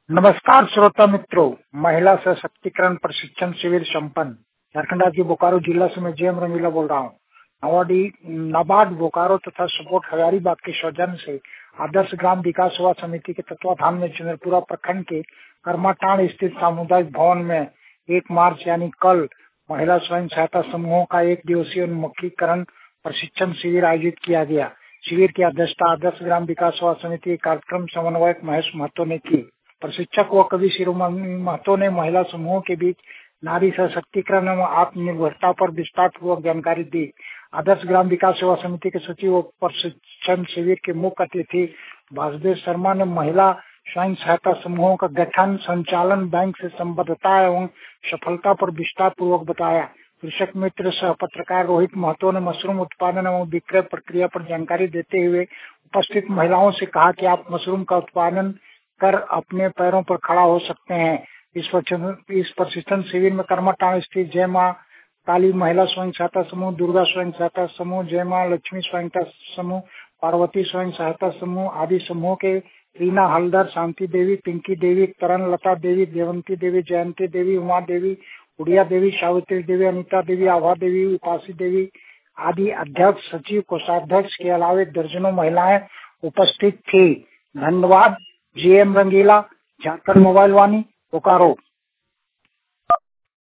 नमस्कार श्रोता मित्रों, महिला सशक्तिकरण प्रशिक्षण शिविर संपन्न। झारखंड राज्य बोकारो जिला से मैं जेएम रंगीला बोल रहा हूँ। नाबार्ड बोकारो तथा सपोर्ट हजारीबाग के सौजन्य से आदर्श ग्राम विकास सेवा समिति के तत्वाधान में चंद्रपुरा प्रखंड के कर्माटांड स्थित सामुदायिक भवन में 1 मार्च यानी कल महिला स्वयं सहायता समूहों का 1 दिवसीय उन्मुखीकरण प्रशिक्षण शिविर आयोजित किया गया। शिविर की अध्यक्षता आदर्श ग्राम विकास सेवा समिति के कार्यक्रम समन्वयक महेश महतो ने की। प्रशिक्षक व कवि शिरोमणि महतो ने महिला समूहों के बीच नारी सशक्तिकरण एवं आत्मनिर्भरता पर विस्तार पूर्वक जानकारी दी। आदर्श ग्राम विकास सेवा समिति के सचिव व प्रशिक्षण शिविर के मुख्य अतिथि वासुदेव शर्मा ने महिला स्वयं सहायता समूहों का गठन, संचालन, बैंक से संबद्धता एवं सफलता पर विस्तार पूर्वक बताया। कृषक मित्र सह पत्रकार रोहित महतो ने मशरूम उत्पादन एवं विक्रय प्रक्रिया पर जानकारी देते हुए उपस्थित महिलाओं से कहा कि आप मशरूम का उत्पादन कर अपने पैरों पर खड़ा हो सकते हैं। इस प्रशिक्षण शिविर में कर्माटांड स्थित जय मां काली महिला स्वयं सहायता समूह, दुर्गा स्वयं सहायता समूह, जय मां लक्ष्मी स्वयं सहायता समूह, पार्वती स्वयं सहायता समूह आदि समूह के रीना हलदर, शांति देवी, पिंकी देवी, करण लता देवी, देवंती देवी, जयंती देवी, उमा देवी, उड़िया देवी, सावित्री देवी, अनिता देवी, आभा देवी, उपासी देवी आदि अध्यक्ष, सचिव, कोषाध्यक्ष के अलावा दर्जनों महिलाएं उपस्थित थी। धन्यवाद। JM Rangeela, Jharkhand mobile Vani, Bokaro.